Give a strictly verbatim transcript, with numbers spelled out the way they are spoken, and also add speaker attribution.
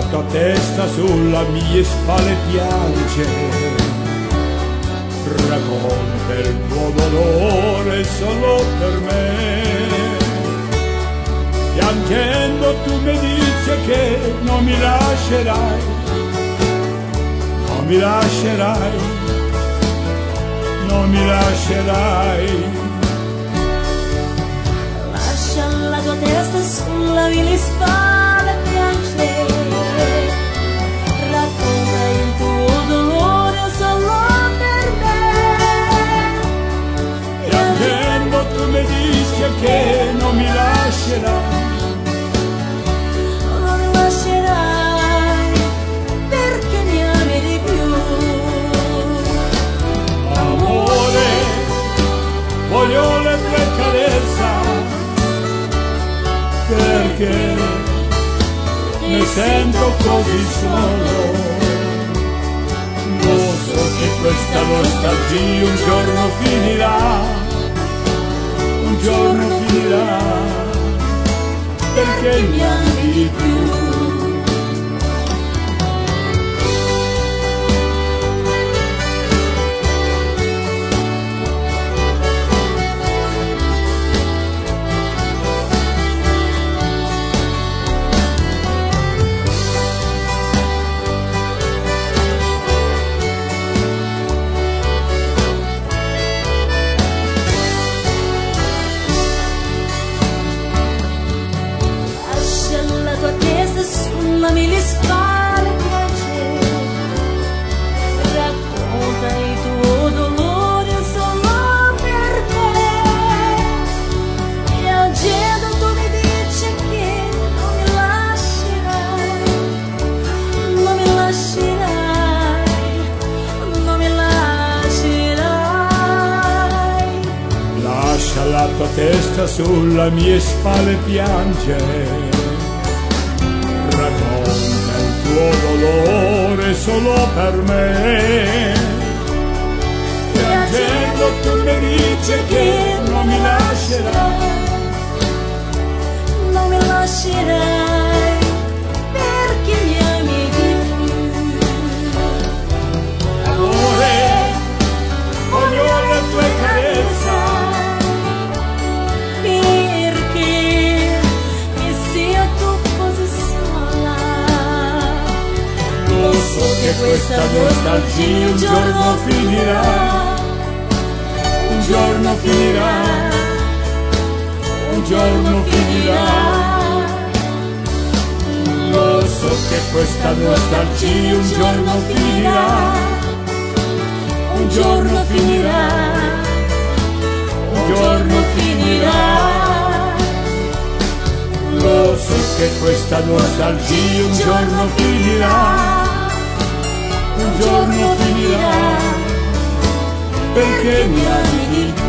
Speaker 1: tua testa sulla mia spalle piange, racconta il tuo dolore solo per me. Piangendo tu mi dici che non mi lascerai, non mi lascerai, non mi lascerai.
Speaker 2: Lascia la tua testa sulla mia spalle piange, racconta il tuo dolore solo per me.
Speaker 1: Piangendo tu mi dici che non mi lascerai,
Speaker 2: non mi lascerai perché mi ami di più.
Speaker 1: Amore, voglio le tue carezze, perché mi sento così solo. Lo so che questa nostalgia un giorno finirà, un giorno finirà, perché mi ami di più.
Speaker 2: Sulla mia spalle piange, racconta il tuo dolore solo per me. Piangendo tu mi dici che non mi lascerai, non mi lascerai, non mi lascerai.
Speaker 1: Lascia la tua testa sulla mia spalle piange, racconta il tuo dolore solo per me. Piangendo tu mi dici che non mi lascerai,
Speaker 2: non mi lascerai perché mi ami di più.
Speaker 1: Amore, voglio le tue carezze,
Speaker 2: perché mi sento così sola.
Speaker 1: lo so che questa nostalgia un giorno finirà, un giorno finirà, un giorno finirà. Lo so che questa nostalgia un giorno finirà, un giorno finirà, un giorno finirà. Lo so che questa nostalgia un giorno finirà, un giorno finirà, perché mi ami di più.